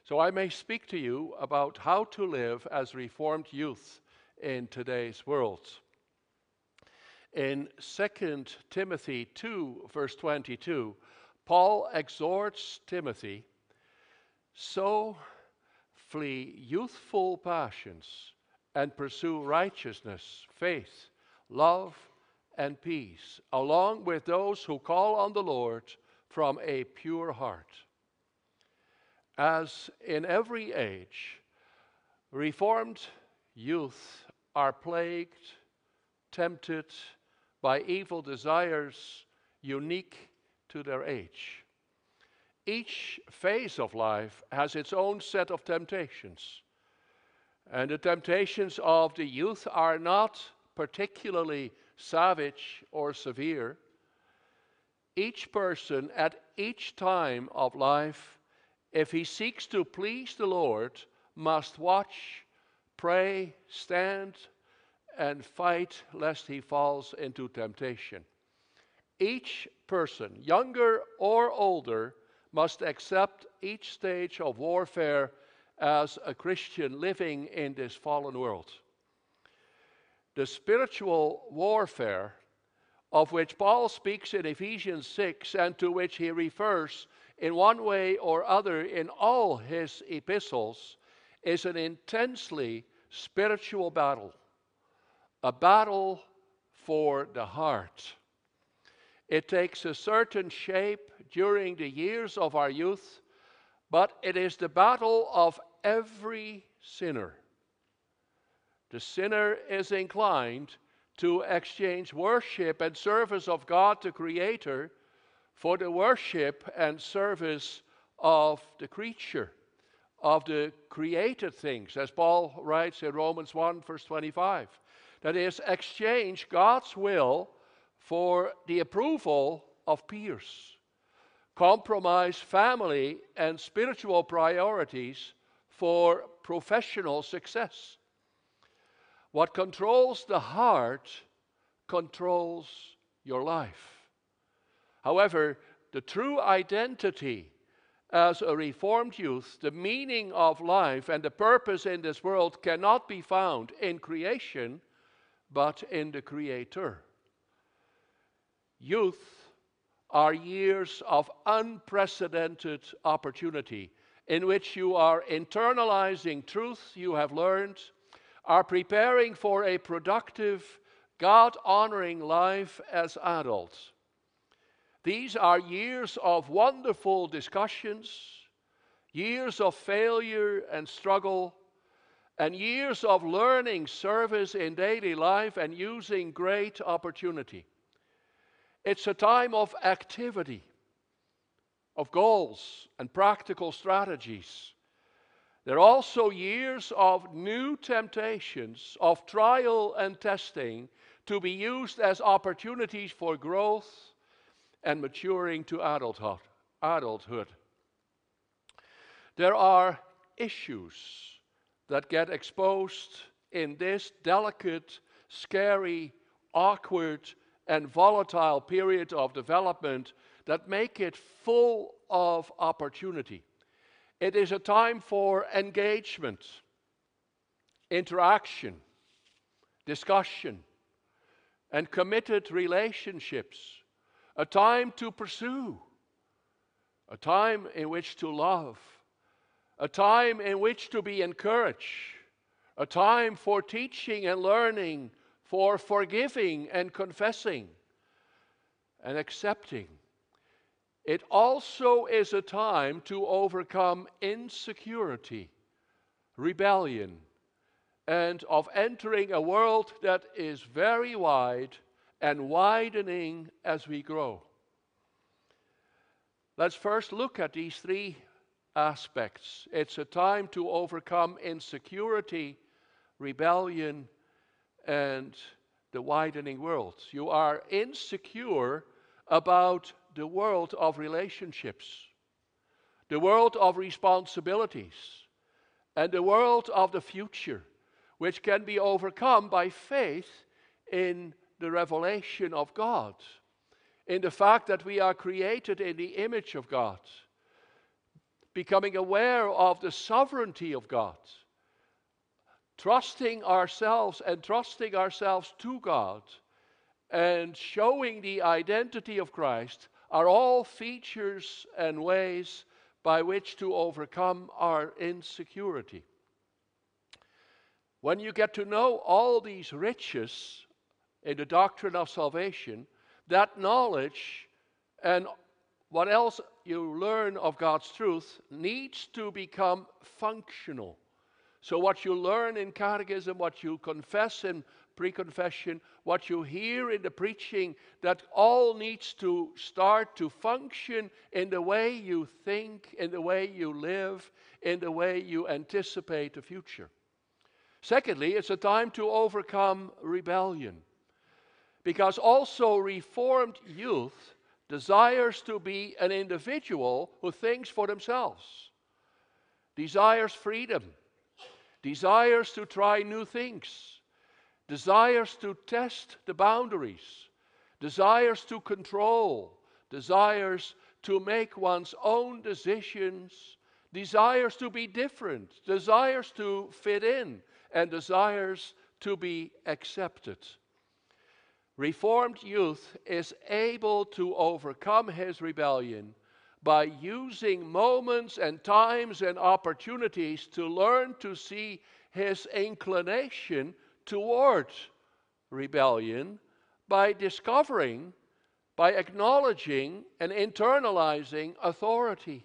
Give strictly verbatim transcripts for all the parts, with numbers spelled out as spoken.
So I may speak to you about how to live as Reformed youth in today's world. In Second Timothy two, verse twenty-two, Paul exhorts Timothy, "So flee youthful passions and pursue righteousness, faith, love, and peace, along with those who call on the Lord from a pure heart." As in every age, Reformed youth are plagued, tempted by evil desires unique to their age. Each phase of life has its own set of temptations, and the temptations of the youth are not particularly savage or severe. Each person at each time of life, if he seeks to please the Lord, must watch, pray, stand, and fight lest he falls into temptation. Each person, younger or older, must accept each stage of warfare as a Christian living in this fallen world. The spiritual warfare of which Paul speaks in Ephesians six and to which he refers in one way or other in all his epistles is an intensely spiritual battle, a battle for the heart. It takes a certain shape during the years of our youth, but it is the battle of every sinner. The sinner is inclined to exchange worship and service of God the Creator for the worship and service of the creature, of the created things, as Paul writes in Romans one, verse twenty-five. That is, exchange God's will for the approval of peers. Compromise family and spiritual priorities for professional success. What controls the heart controls your life. However, the true identity as a Reformed youth, the meaning of life and the purpose in this world cannot be found in creation, but in the Creator. Youth are years of unprecedented opportunity in which you are internalizing truth you have learned, are preparing for a productive, God-honoring life as adults. These are years of wonderful discussions, years of failure and struggle, and years of learning service in daily life and using great opportunity. It's a time of activity, of goals and practical strategies. There are also years of new temptations, of trial and testing to be used as opportunities for growth and maturing to adulthood. adulthood. There are issues that get exposed in this delicate, scary, awkward, and volatile period of development that make it full of opportunity. It is a time for engagement, interaction, discussion, and committed relationships. A time to pursue, a time in which to love, a time in which to be encouraged, a time for teaching and learning, for forgiving and confessing and accepting. It also is a time to overcome insecurity, rebellion, and of entering a world that is very wide and widening as we grow. Let's first look at these three aspects. It's a time to overcome insecurity, rebellion, and the widening world. You are insecure about the world of relationships, the world of responsibilities, and the world of the future, which can be overcome by faith in the revelation of God, in the fact that we are created in the image of God, becoming aware of the sovereignty of God, trusting ourselves and trusting ourselves to God, and showing the identity of Christ are all features and ways by which to overcome our insecurity. When you get to know all these riches in the doctrine of salvation, that knowledge and what else you learn of God's truth needs to become functional. So what you learn in catechism, what you confess in pre-confession, what you hear in the preaching, that all needs to start to function in the way you think, in the way you live, in the way you anticipate the future. Secondly, it's a time to overcome rebellion, because also Reformed youth desires to be an individual who thinks for themselves, desires freedom, desires to try new things, desires to test the boundaries, desires to control, desires to make one's own decisions, desires to be different, desires to fit in, and desires to be accepted. Reformed youth is able to overcome his rebellion by using moments and times and opportunities to learn to see his inclination toward rebellion, by discovering, by acknowledging and internalizing authority,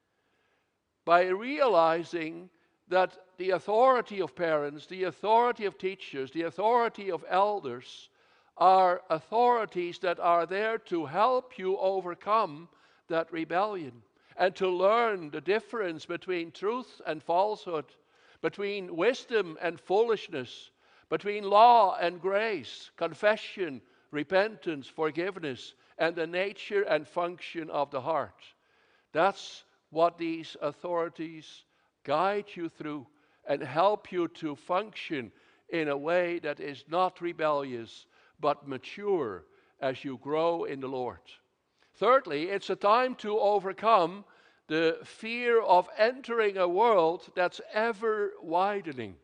by realizing that the authority of parents, the authority of teachers, the authority of elders are authorities that are there to help you overcome that rebellion and to learn the difference between truth and falsehood, between wisdom and foolishness, between law and grace, confession, repentance, forgiveness, and the nature and function of the heart. That's what these authorities guide you through and help you to function in a way that is not rebellious, but mature as you grow in the Lord. Thirdly, it's a time to overcome the fear of entering a world that's ever widening.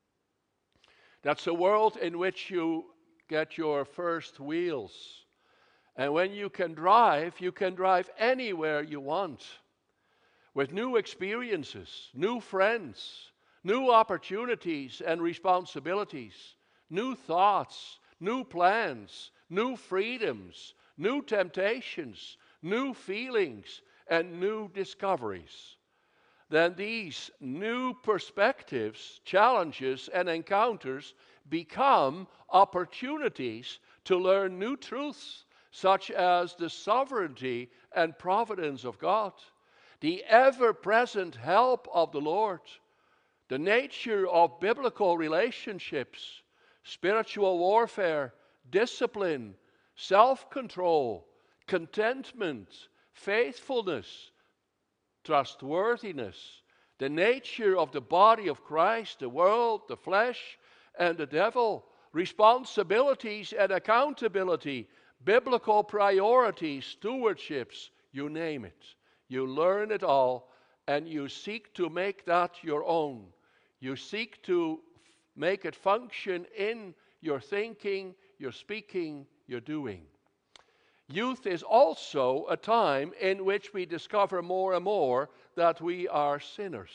That's a world in which you get your first wheels. And when you can drive, you can drive anywhere you want, with new experiences, new friends, new opportunities and responsibilities, new thoughts, new plans, new freedoms, new temptations, new feelings, and new discoveries. Then these new perspectives, challenges, and encounters become opportunities to learn new truths, such as the sovereignty and providence of God, the ever-present help of the Lord, the nature of biblical relationships, spiritual warfare, discipline, self-control, contentment, faithfulness, trustworthiness, the nature of the body of Christ, the world, the flesh, and the devil, responsibilities and accountability, biblical priorities, stewardships, you name it. You learn it all, and you seek to make that your own. You seek to make it function in your thinking, your speaking, your doing. Youth is also a time in which we discover more and more that we are sinners.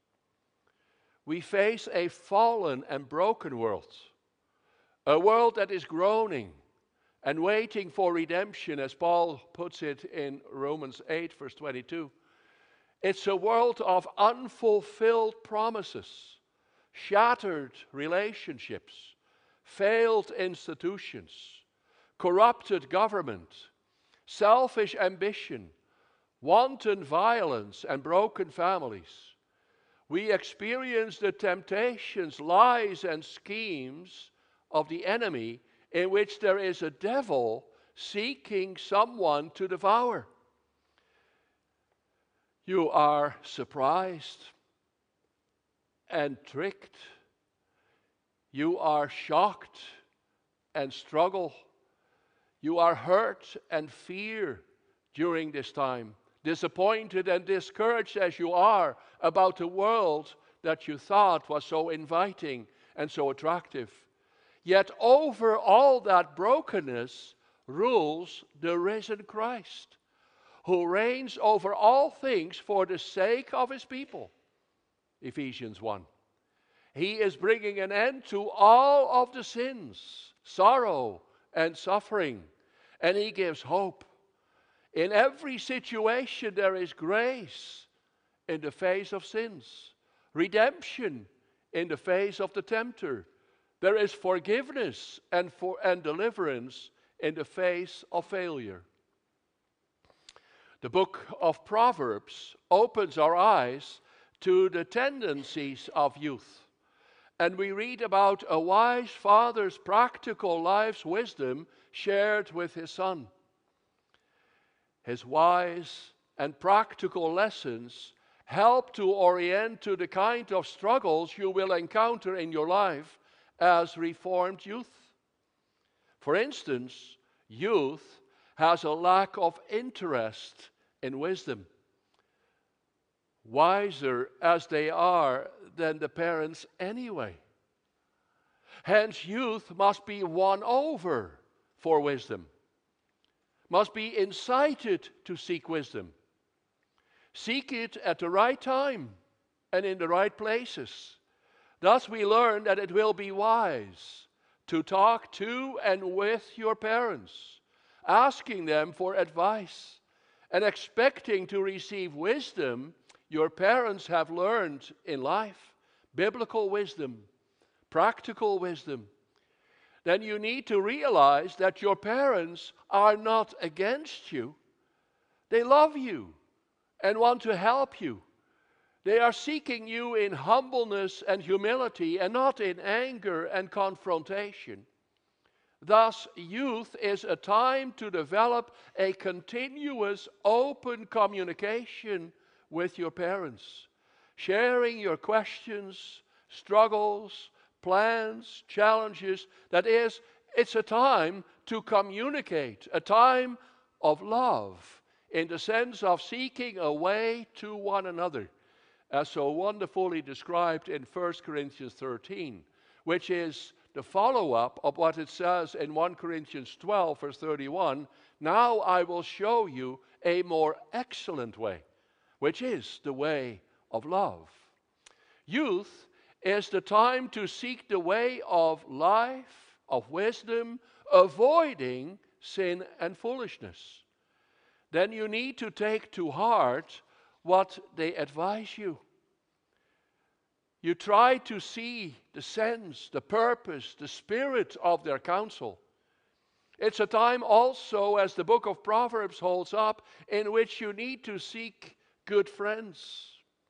We face a fallen and broken world, a world that is groaning and waiting for redemption, as Paul puts it in Romans eight, verse twenty-two. It's a world of unfulfilled promises, shattered relationships, failed institutions, corrupted government, selfish ambition, wanton violence, and broken families. We experience the temptations, lies, and schemes of the enemy, in which there is a devil seeking someone to devour. You are surprised and tricked. You are shocked and struggle. You are hurt and fear during this time. disappointed and discouraged as you are about the world that you thought was so inviting and so attractive. Yet over all that brokenness rules the risen Christ, who reigns over all things for the sake of his people. Ephesians one. He is bringing an end to all of the sins, sorrow, and suffering, and he gives hope. In every situation there is grace in the face of sins, redemption in the face of the tempter. There is forgiveness and, for, and deliverance in the face of failure. The book of Proverbs opens our eyes to the tendencies of youth. And we read about a wise father's practical life's wisdom shared with his son. His wise and practical lessons help to orient to the kind of struggles you will encounter in your life as Reformed youth. For instance, youth has a lack of interest in wisdom, wiser as they are than the parents anyway. Hence, youth must be won over for wisdom, must be incited to seek wisdom. Seek it at the right time and in the right places. Thus we learn that it will be wise to talk to and with your parents, asking them for advice and expecting to receive wisdom your parents have learned in life, biblical wisdom, practical wisdom. Then you need to realize that your parents are not against you. They love you and want to help you. They are seeking you in humbleness and humility and not in anger and confrontation. Thus, youth is a time to develop a continuous open communication with your parents, sharing your questions, struggles, plans, challenges. That is, it's a time to communicate, a time of love, in the sense of seeking a way to one another, as so wonderfully described in First Corinthians thirteen, which is the follow-up of what it says in First Corinthians twelve, verse thirty-one, now I will show you a more excellent way, which is the way of love. Youth is the time to seek the way of life, of wisdom, avoiding sin and foolishness. Then you need to take to heart what they advise you. You try to see the sense, the purpose, the spirit of their counsel. It's a time also, as the book of Proverbs holds up, in which you need to seek good friends,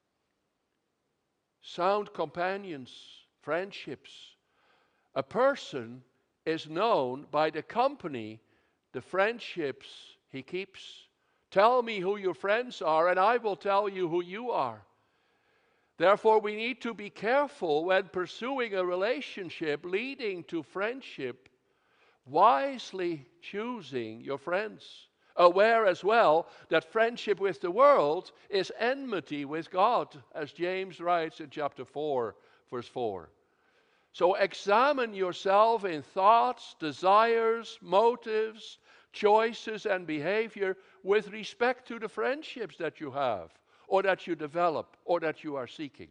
sound companions, friendships. A person is known by the company, the friendships he keeps. Tell me who your friends are, and I will tell you who you are. Therefore, we need to be careful when pursuing a relationship leading to friendship, wisely choosing your friends. Aware as well that friendship with the world is enmity with God, as James writes in chapter four, verse four. So examine yourself in thoughts, desires, motives, choices, and behavior with respect to the friendships that you have, or that you develop, or that you are seeking.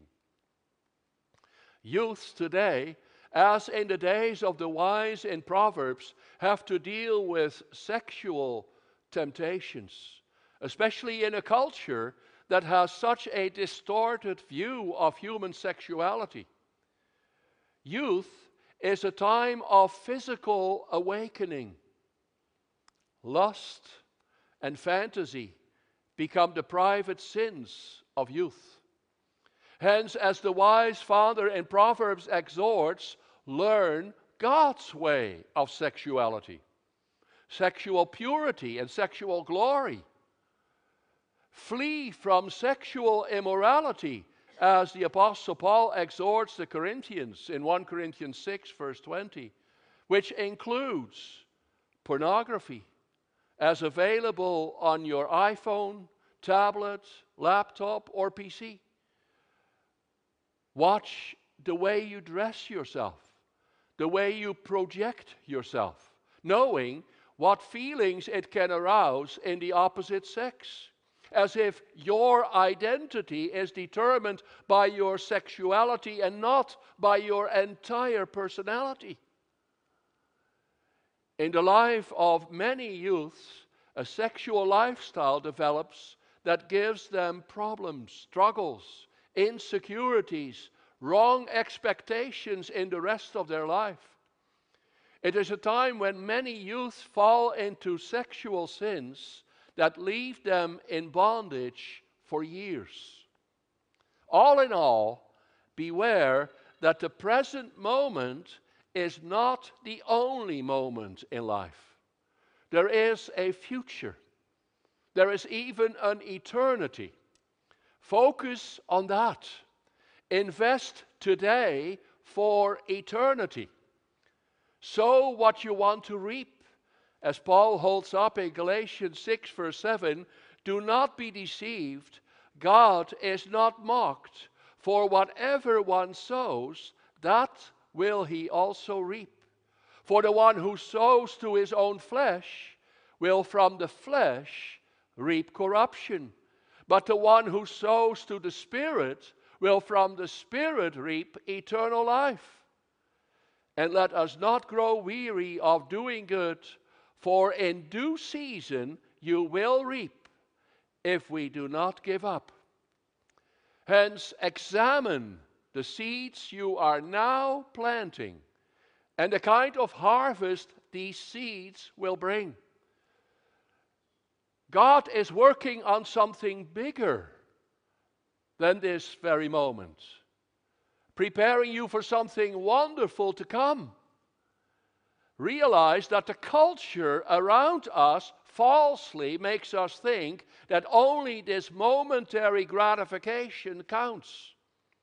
Youths today, as in the days of the wise in Proverbs, have to deal with sexual temptations, especially in a culture that has such a distorted view of human sexuality. Youth is a time of physical awakening. Lust and fantasy become the private sins of youth. Hence, as the wise father in Proverbs exhorts, learn God's way of sexuality, sexual purity and sexual glory. Flee from sexual immorality, as the Apostle Paul exhorts the Corinthians in First Corinthians six, verse twenty, which includes pornography, as available on your iPhone, tablet, laptop, or P C. Watch the way you dress yourself, the way you project yourself, knowing what feelings it can arouse in the opposite sex, as if your identity is determined by your sexuality and not by your entire personality. In the life of many youths, a sexual lifestyle develops that gives them problems, struggles, insecurities, wrong expectations in the rest of their life. It is a time when many youths fall into sexual sins that leave them in bondage for years. All in all, beware that the present moment is not the only moment in life. There is a future. There is even an eternity. Focus on that. Invest today for eternity. Sow what you want to reap. As Paul holds up in Galatians six verse seven, do not be deceived. God is not mocked. For whatever one sows, that will he also reap. For the one who sows to his own flesh will from the flesh reap corruption. But the one who sows to the Spirit will from the Spirit reap eternal life. And let us not grow weary of doing good, for in due season you will reap if we do not give up. Hence, examine the seeds you are now planting and the kind of harvest these seeds will bring. God is working on something bigger than this very moment, preparing you for something wonderful to come. Realize that the culture around us falsely makes us think that only this momentary gratification counts.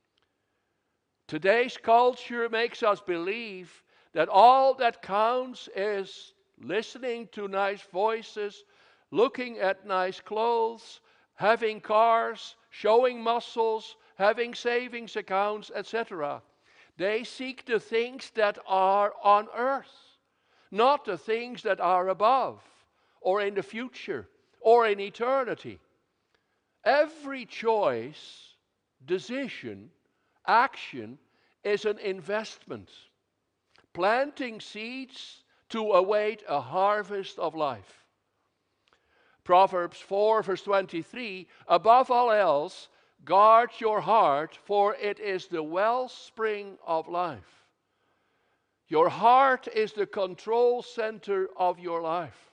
Today's culture makes us believe that all that counts is listening to nice voices, looking at nice clothes, having cars, showing muscles, having savings accounts, et cetera. They seek the things that are on earth, not the things that are above, or in the future, or in eternity. Every choice, decision, action is an investment, planting seeds to await a harvest of life. Proverbs four verse twenty-three, above all else, guard your heart, for it is the wellspring of life. Your heart is the control center of your life.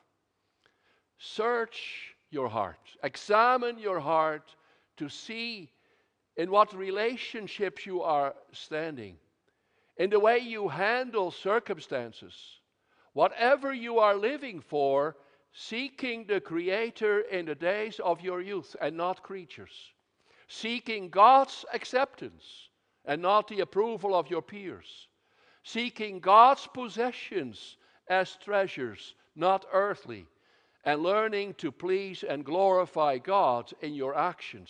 Search your heart, examine your heart to see in what relationships you are standing, in the way you handle circumstances, whatever you are living for, seeking the Creator in the days of your youth and not creatures, seeking God's acceptance and not the approval of your peers, seeking God's possessions as treasures, not earthly, and learning to please and glorify God in your actions.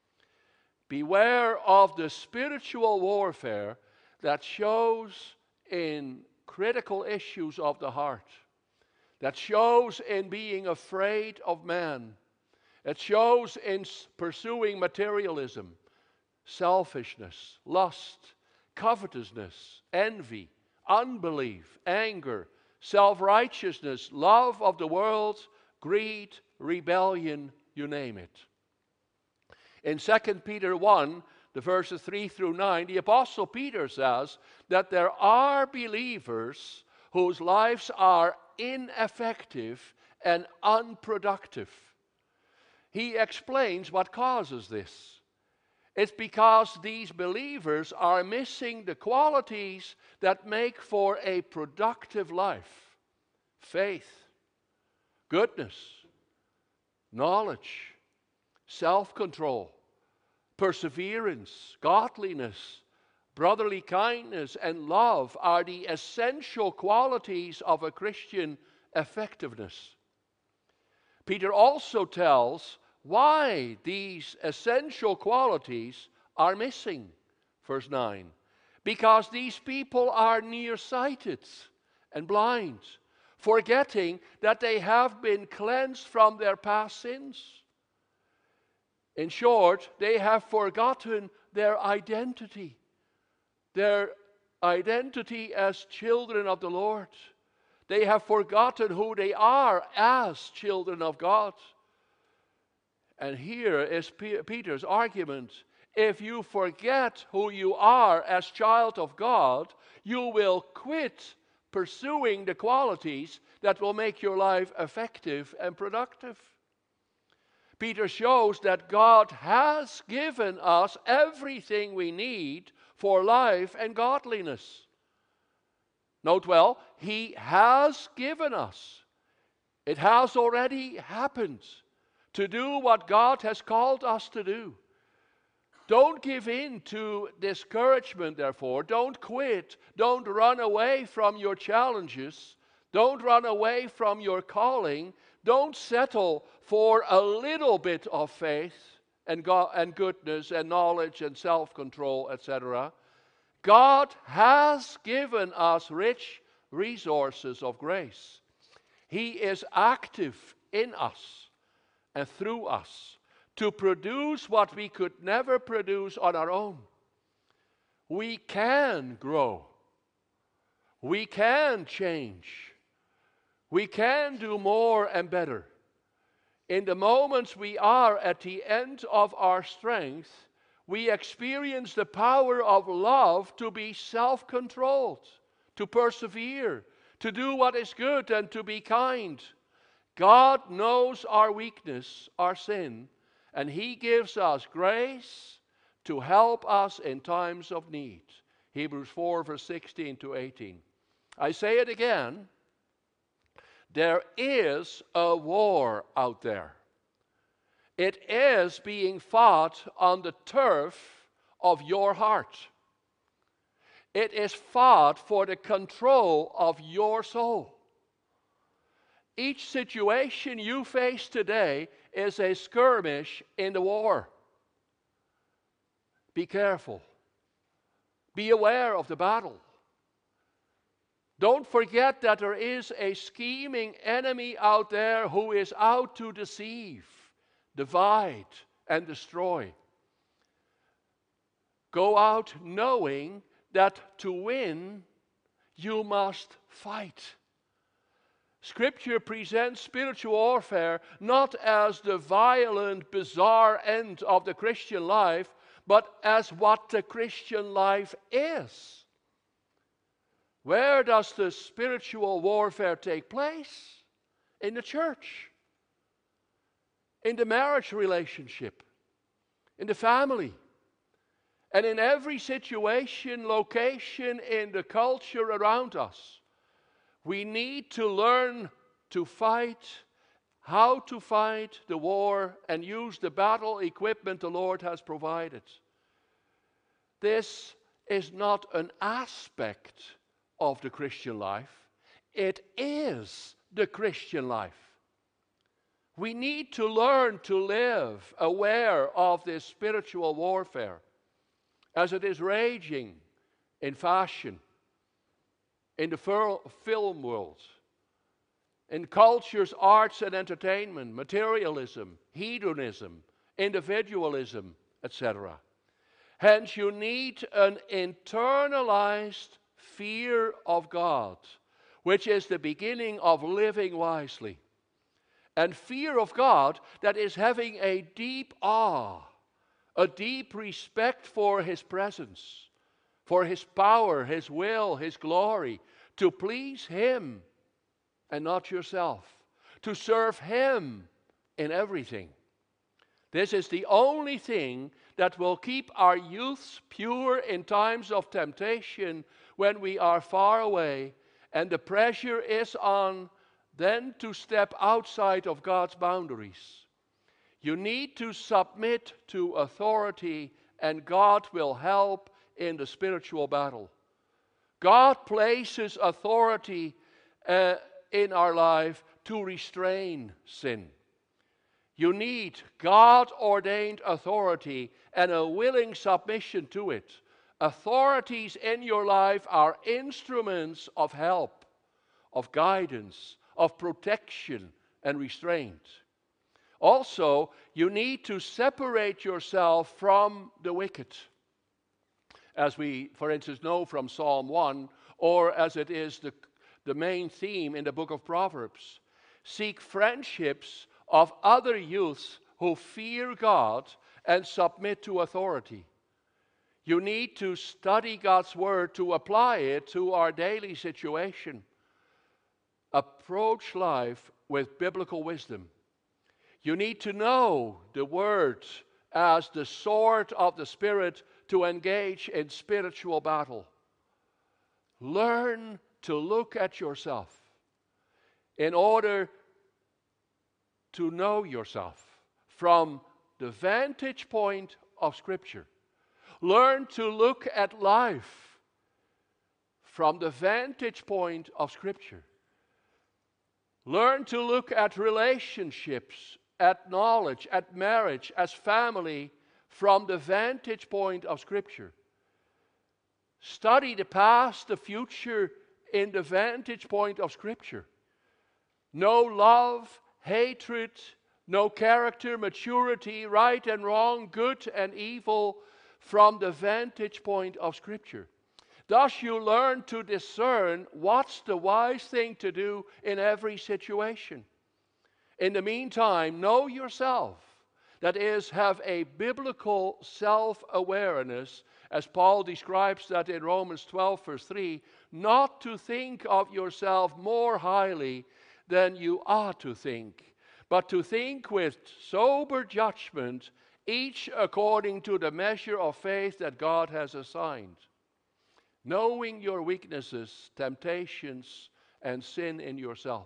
Beware of the spiritual warfare that shows in critical issues of the heart, that shows in being afraid of man, it shows in pursuing materialism, selfishness, lust, covetousness, envy, unbelief, anger, self-righteousness, love of the world, greed, rebellion, you name it. In Second Peter one, the verses three through nine, the Apostle Peter says that there are believers whose lives are ineffective and unproductive. He explains what causes this. It's because these believers are missing the qualities that make for a productive life: faith, goodness, knowledge, self-control, perseverance, godliness, brotherly kindness, and love are the essential qualities of a Christian effectiveness. Peter also tells why these essential qualities are missing. Verse nine. Because these people are nearsighted and blind, forgetting that they have been cleansed from their past sins. In short, they have forgotten their identity, their identity as children of the Lord. They have forgotten who they are as children of God. And here is P- Peter's argument. If you forget who you are as child of God, you will quit pursuing the qualities that will make your life effective and productive. Peter shows that God has given us everything we need for life and godliness. Note well, He has given us. It has already happened to do what God has called us to do. Don't give in to discouragement, therefore. Don't quit. Don't run away from your challenges. Don't run away from your calling. Don't settle for a little bit of faith and, God, and goodness and knowledge and self-control, et cetera. God has given us rich resources of grace. He is active in us and through us to produce what we could never produce on our own. We can grow. We can change. We can do more and better. In the moments we are at the end of our strength, we experience the power of love to be self-controlled, to persevere, to do what is good and to be kind. God knows our weakness, our sin, and He gives us grace to help us in times of need. Hebrews four, verse sixteen to eighteen. I say it again. There is a war out there. It is being fought on the turf of your heart. It is fought for the control of your soul. Each situation you face today is a skirmish in the war. Be careful. Be aware of the battle. Don't forget that there is a scheming enemy out there who is out to deceive, divide, and destroy. Go out knowing that to win, you must fight. Scripture presents spiritual warfare not as the violent, bizarre end of the Christian life, but as what the Christian life is. Where does the spiritual warfare take place? In the church, in the marriage relationship, in the family, and in every situation, location in the culture around us. We need to learn to fight, how to fight the war, and use the battle equipment the Lord has provided. This is not an aspect of the Christian life. It is the Christian life. We need to learn to live aware of this spiritual warfare as it is raging in fashion, in the fil- film world, in cultures, arts and entertainment, materialism, hedonism, individualism, et cetera. Hence, you need an internalized fear of God, which is the beginning of living wisely. And fear of God that is having a deep awe, a deep respect for His presence, for His power, His will, His glory, to please Him and not yourself, to serve Him in everything. This is the only thing that will keep our youths pure in times of temptation when we are far away and the pressure is on then to step outside of God's boundaries. You need to submit to authority, and God will help in the spiritual battle. God places authority uh, in our life to restrain sin. You need God-ordained authority and a willing submission to it. Authorities in your life are instruments of help, of guidance, of protection and restraint. Also, you need to separate yourself from the wicked, as we, for instance, know from Psalm one, or as it is the, the main theme in the book of Proverbs. Seek friendships of other youths who fear God and submit to authority. You need to study God's word to apply it to our daily situation. Approach life with biblical wisdom. You need to know the word as the sword of the Spirit to engage in spiritual battle. Learn to look at yourself in order to know yourself from the vantage point of Scripture. Learn to look at life from the vantage point of Scripture. Learn to look at relationships, at knowledge, at marriage, as family, from the vantage point of Scripture. Study the past, the future, in the vantage point of Scripture. No love, hatred, no character, maturity, right and wrong, good and evil, from the vantage point of Scripture. Thus you learn to discern what's the wise thing to do in every situation. In the meantime, know yourself. That is, have a biblical self-awareness, as Paul describes that in Romans twelve, verse three, not to think of yourself more highly than you ought to think, but to think with sober judgment, each according to the measure of faith that God has assigned. Knowing your weaknesses, temptations, and sin in yourself.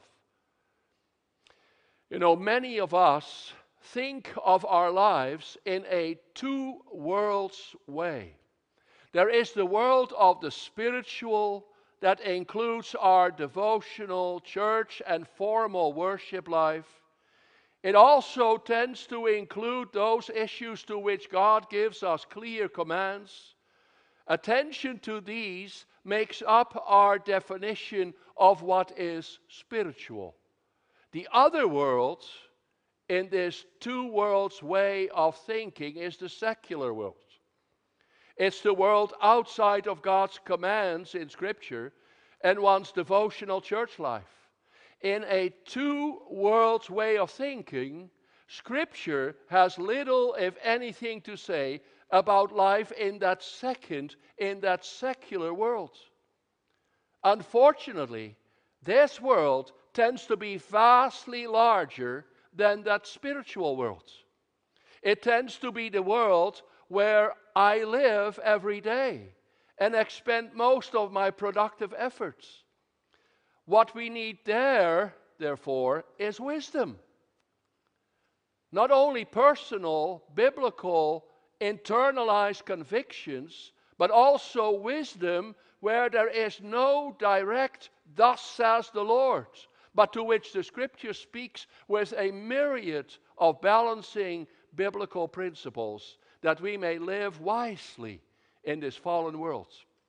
You know, many of us think of our lives in a two worlds way. There is the world of the spiritual that includes our devotional, church, and formal worship life. It also tends to include those issues to which God gives us clear commands. Attention to these makes up our definition of what is spiritual. The other world in this two worlds way of thinking is the secular world. It's the world outside of God's commands in Scripture and one's devotional church life. In a two worlds way of thinking, Scripture has little, if anything, to say about life in that second, in that secular world. Unfortunately, this world tends to be vastly larger than that spiritual world. It tends to be the world where I live every day and expend most of my productive efforts. What we need there, therefore, is wisdom. Not only personal, biblical, internalized convictions, but also wisdom where there is no direct, thus says the Lord, but to which the Scripture speaks with a myriad of balancing biblical principles that we may live wisely in this fallen world.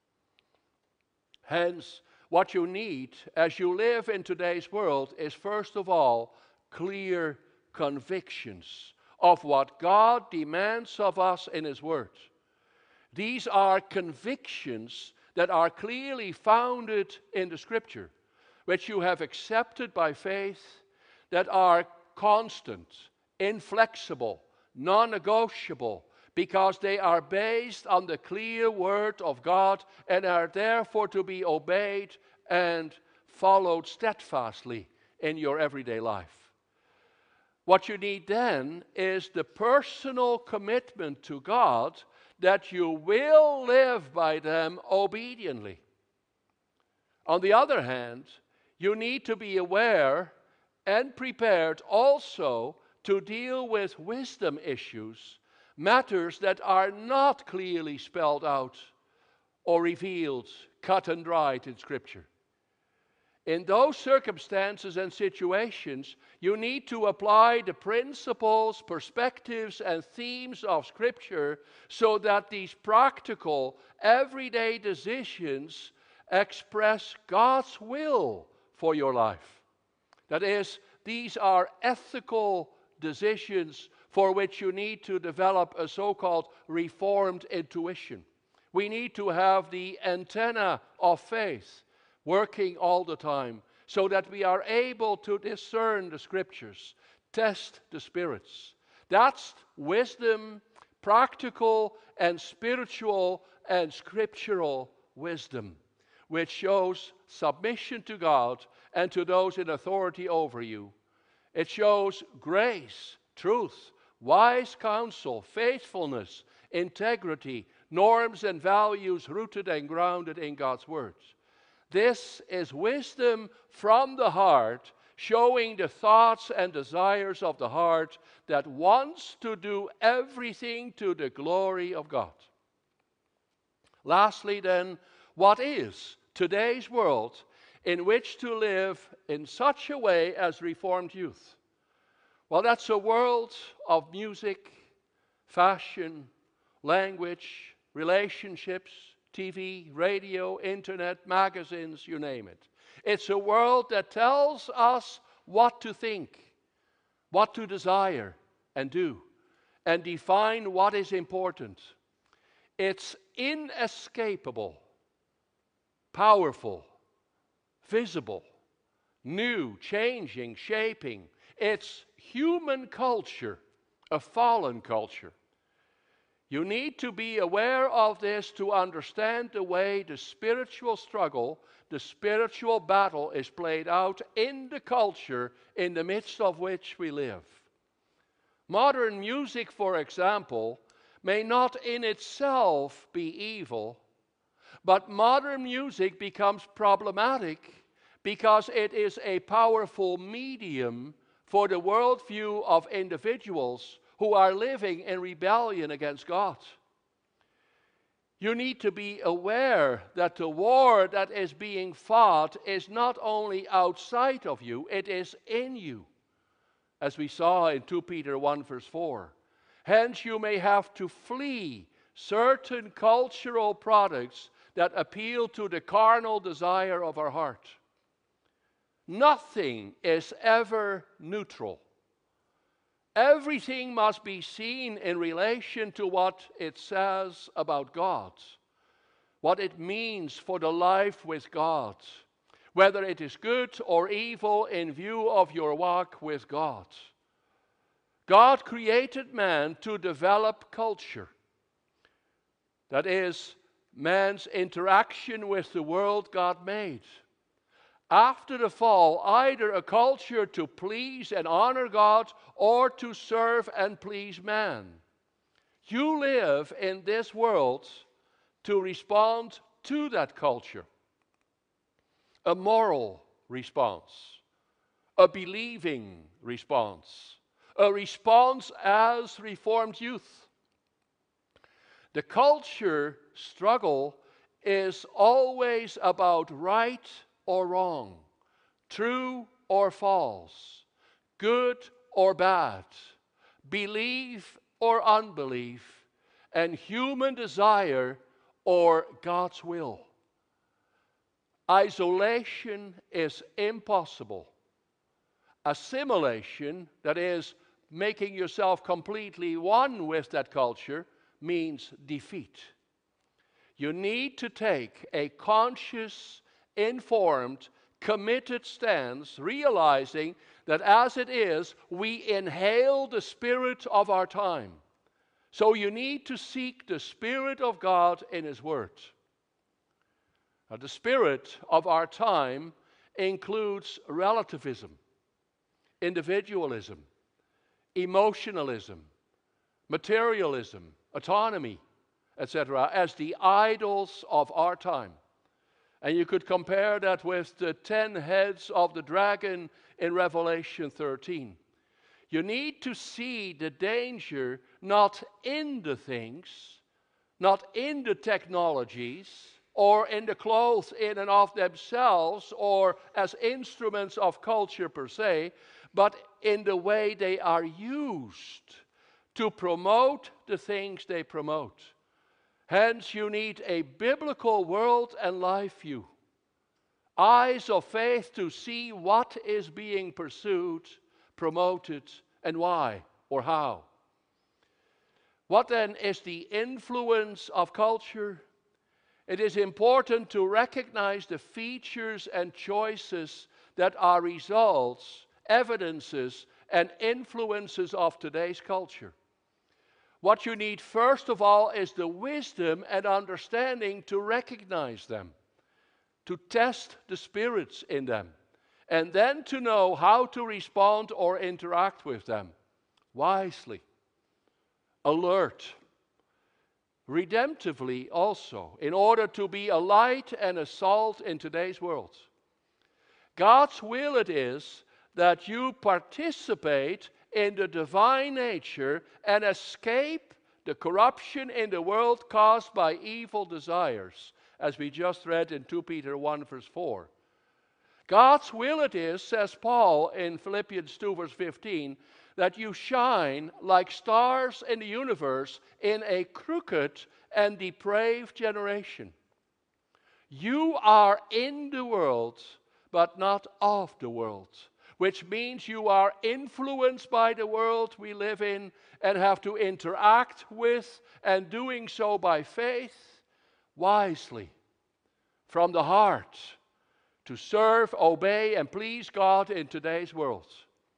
Hence, what you need as you live in today's world is, first of all, clear convictions of what God demands of us in His Word. These are convictions that are clearly founded in the Scripture, which you have accepted by faith, that are constant, inflexible, non-negotiable, because they are based on the clear Word of God and are therefore to be obeyed and followed steadfastly in your everyday life. What you need then is the personal commitment to God that you will live by them obediently. On the other hand, you need to be aware and prepared also to deal with wisdom issues, matters that are not clearly spelled out or revealed, cut and dried in Scripture. In those circumstances and situations, you need to apply the principles, perspectives, and themes of Scripture so that these practical, everyday decisions express God's will for your life. That is, these are ethical decisions for which you need to develop a so-called reformed intuition. We need to have the antenna of faith working all the time so that we are able to discern the Scriptures, test the spirits. That's wisdom, practical and spiritual and scriptural wisdom, which shows submission to God and to those in authority over you. It shows grace, truth, wise counsel, faithfulness, integrity, norms and values rooted and grounded in God's Word. This is wisdom from the heart, showing the thoughts and desires of the heart that wants to do everything to the glory of God. Lastly, then, what is today's world in which to live in such a way as Reformed youth? Well, that's a world of music, fashion, language, relationships, T V, radio, internet, magazines, you name it. It's a world that tells us what to think, what to desire and do, and define what is important. It's inescapable, powerful, visible, new, changing, shaping. It's human culture, a fallen culture. You need to be aware of this to understand the way the spiritual struggle, the spiritual battle is played out in the culture in the midst of which we live. Modern music, for example, may not in itself be evil, but modern music becomes problematic because it is a powerful medium for the worldview of individuals who are living in rebellion against God. You need to be aware that the war that is being fought is not only outside of you, it is in you, as we saw in Second Peter one verse four. Hence you may have to flee certain cultural products that appeal to the carnal desire of our heart. Nothing is ever neutral. Everything must be seen in relation to what it says about God, what it means for the life with God, whether it is good or evil in view of your walk with God. God created man to develop culture. That is, man's interaction with the world God made. After the fall, either a culture to please and honor God or to serve and please man. You live in this world to respond to that culture. A moral response, a believing response, a response as Reformed youth. The culture struggle is always about right or wrong, true or false, good or bad, belief or unbelief, and human desire or God's will. Isolation is impossible. Assimilation, that is, making yourself completely one with that culture, means defeat. You need to take a conscious, informed, committed stance, realizing that as it is, we inhale the spirit of our time. So you need to seek the Spirit of God in His Word. Now, the spirit of our time includes relativism, individualism, emotionalism, materialism, autonomy, et cetera, as the idols of our time. And you could compare that with the ten heads of the dragon in Revelation thirteen. You need to see the danger not in the things, not in the technologies or in the clothes in and of themselves or as instruments of culture per se, but in the way they are used to promote the things they promote. Hence, you need a biblical world and life view. Eyes of faith to see what is being pursued, promoted, and why or how. What then is the influence of culture? It is important to recognize the features and choices that are results, evidences, and influences of today's culture. What you need first of all is the wisdom and understanding to recognize them, to test the spirits in them, and then to know how to respond or interact with them wisely, alert, redemptively also, in order to be a light and a salt in today's world. God's will it is that you participate in the divine nature and escape the corruption in the world caused by evil desires, as we just read in Second Peter one verse four. God's will it is, says Paul in Philippians two verse fifteen, that you shine like stars in the universe in a crooked and depraved generation. You are in the world, but not of the world, which means you are influenced by the world we live in and have to interact with, and doing so by faith, wisely, from the heart, to serve, obey, and please God in today's world.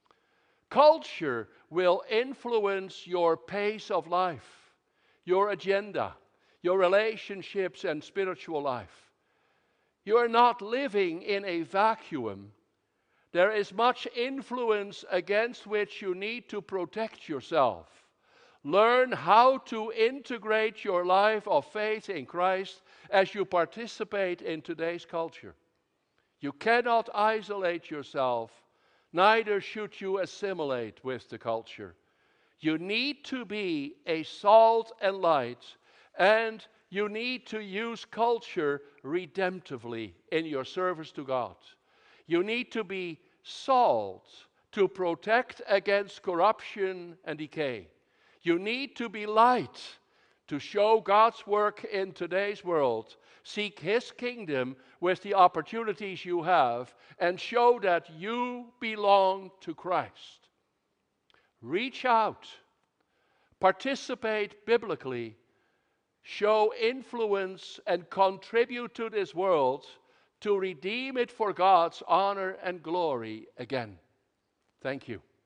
Culture will influence your pace of life, your agenda, your relationships, and spiritual life. You are not living in a vacuum. There is much influence against which you need to protect yourself. Learn how to integrate your life of faith in Christ as you participate in today's culture. You cannot isolate yourself, neither should you assimilate with the culture. You need to be a salt and light, and you need to use culture redemptively in your service to God. You need to be salt to protect against corruption and decay. You need to be light to show God's work in today's world. Seek His kingdom with the opportunities you have and show that you belong to Christ. Reach out, participate biblically, show influence and contribute to this world to redeem it for God's honor and glory again. Thank you.